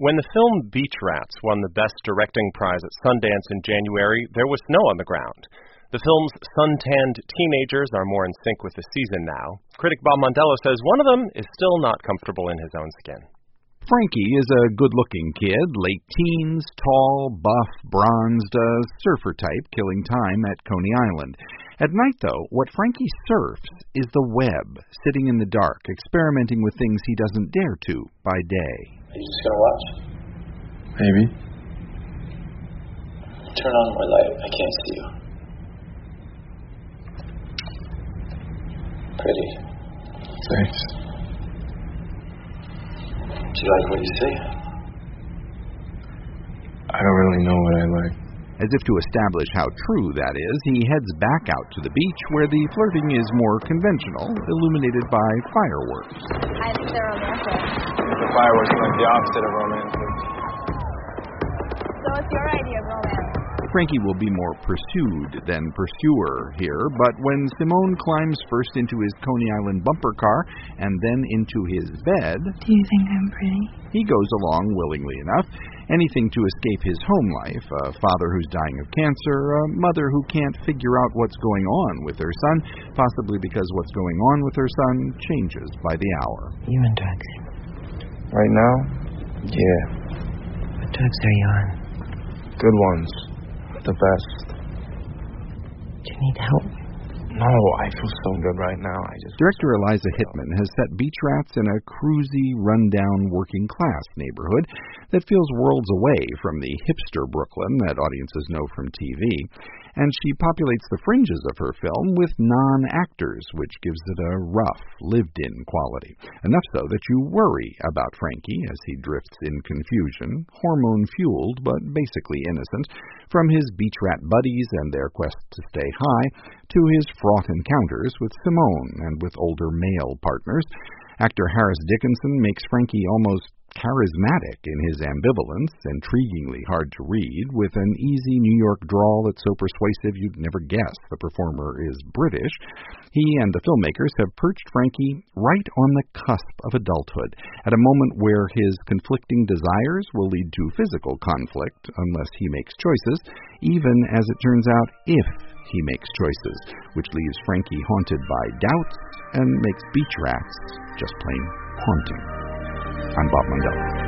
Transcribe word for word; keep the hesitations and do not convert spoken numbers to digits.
When the film Beach Rats won the Best Directing prize at Sundance in January, there was snow on the ground. The film's sun-tanned teenagers are more in sync with the season now. Critic Bob Mondello says one of them is still not comfortable in his own skin. Frankie is a good-looking kid, late teens, tall, buff, bronzed, a surfer type, killing time at Coney Island. At night, though, what Frankie surfs is the web, sitting in the dark, experimenting with things he doesn't dare to by day. Are you just gonna watch? Maybe. Turn on my light. I can't see you. Pretty. Thanks. Do you like what you see? I don't really know what I like. As if to establish how true that is, he heads back out to the beach where the flirting is more conventional, illuminated by fireworks. I think they're romantic. The fireworks are like the opposite of romantic. So what's your idea of romance? Frankie will be more pursued than pursuer here, but when Simone climbs first into his Coney Island bumper car and then into his bed... Do you think I'm pretty? He goes along willingly enough. Anything to escape his home life, a father who's dying of cancer, a mother who can't figure out what's going on with her son, possibly because what's going on with her son changes by the hour. You on drugs? Right now? Yeah. What drugs are you on? Good ones. The best. Do you need help? No, I feel so good right now. I just... Director Eliza Hittman has set Beach Rats in a cruisy, run-down, working-class neighborhood that feels worlds away from the hipster Brooklyn that audiences know from T V. And she populates the fringes of her film with non-actors, which gives it a rough, lived-in quality. Enough so that you worry about Frankie as he drifts in confusion, hormone-fueled but basically innocent, from his beach rat buddies and their quest to stay high, to his fraught encounters with Simone and with older male partners. Actor Harris Dickinson makes Frankie almost charismatic in his ambivalence, intriguingly hard to read, with an easy New York drawl that's so persuasive you'd never guess the performer is British. He and the filmmakers have perched Frankie right on the cusp of adulthood, at a moment where his conflicting desires will lead to physical conflict unless he makes choices, even, as it turns out, if he makes choices, which leaves Frankie haunted by doubts and makes Beach Rats just plain haunting. I'm Bob Mondello.